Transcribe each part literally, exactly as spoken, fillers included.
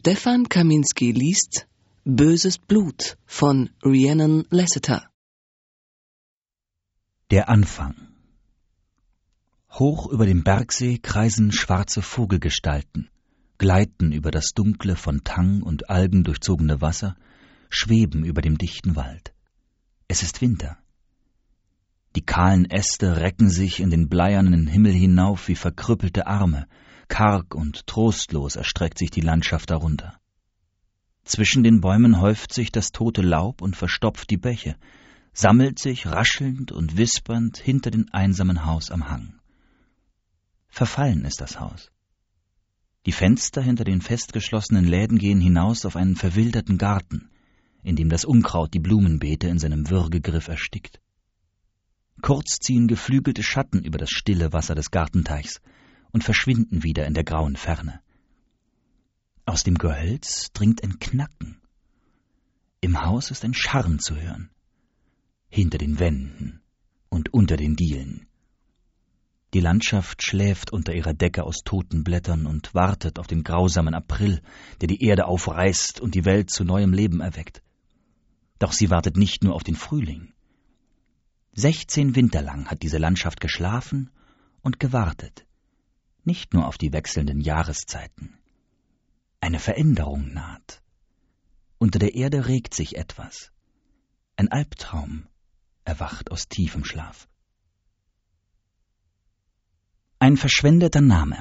Stefan Kaminski liest Böses Blut von Rhiannon Lasseter. Der Anfang. Hoch über dem Bergsee kreisen schwarze Vogelgestalten, gleiten über das dunkle, von Tang und Algen durchzogene Wasser, schweben über dem dichten Wald. Es ist Winter. Die kahlen Äste recken sich in den bleiernen Himmel hinauf wie verkrüppelte Arme, karg und trostlos erstreckt sich die Landschaft darunter. Zwischen den Bäumen häuft sich das tote Laub und verstopft die Bäche, sammelt sich raschelnd und wispernd hinter dem einsamen Haus am Hang. Verfallen ist das Haus. Die Fenster hinter den festgeschlossenen Läden gehen hinaus auf einen verwilderten Garten, in dem das Unkraut die Blumenbeete in seinem Würgegriff erstickt. Kurz ziehen geflügelte Schatten über das stille Wasser des Gartenteichs und verschwinden wieder in der grauen Ferne. Aus dem Gehölz dringt ein Knacken. Im Haus ist ein Scharren zu hören. Hinter den Wänden und unter den Dielen. Die Landschaft schläft unter ihrer Decke aus toten Blättern und wartet auf den grausamen April, der die Erde aufreißt und die Welt zu neuem Leben erweckt. Doch sie wartet nicht nur auf den Frühling. Sechzehn Winter lang hat diese Landschaft geschlafen und gewartet, nicht nur auf die wechselnden Jahreszeiten. Eine Veränderung naht. Unter der Erde regt sich etwas. Ein Albtraum erwacht aus tiefem Schlaf. Ein verschwendeter Name.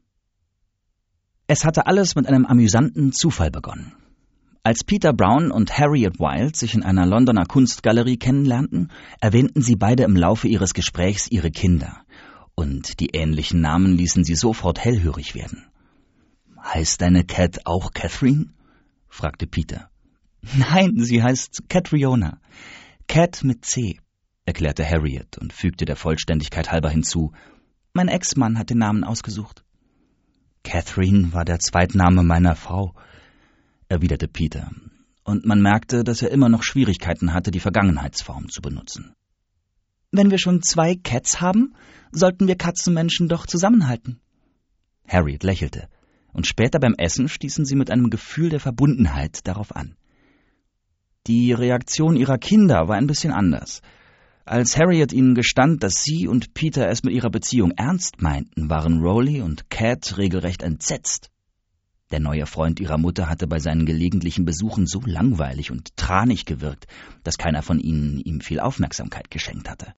Es hatte alles mit einem amüsanten Zufall begonnen. Als Peter Brown und Harriet Wild sich in einer Londoner Kunstgalerie kennenlernten, erwähnten sie beide im Laufe ihres Gesprächs ihre Kinder. Und die ähnlichen Namen ließen sie sofort hellhörig werden. »Heißt deine Cat auch Catherine?« fragte Peter. »Nein, sie heißt Catriona. Cat mit C«, erklärte Harriet und fügte der Vollständigkeit halber hinzu, »mein Ex-Mann hat den Namen ausgesucht.« »Catherine war der Zweitname meiner Frau«, erwiderte Peter, und man merkte, dass er immer noch Schwierigkeiten hatte, die Vergangenheitsform zu benutzen. »Wenn wir schon zwei Cats haben, sollten wir Katzenmenschen doch zusammenhalten.« Harriet lächelte, und später beim Essen stießen sie mit einem Gefühl der Verbundenheit darauf an. Die Reaktion ihrer Kinder war ein bisschen anders. Als Harriet ihnen gestand, dass sie und Peter es mit ihrer Beziehung ernst meinten, waren Rowley und Cat regelrecht entsetzt. Der neue Freund ihrer Mutter hatte bei seinen gelegentlichen Besuchen so langweilig und tranig gewirkt, dass keiner von ihnen ihm viel Aufmerksamkeit geschenkt hatte.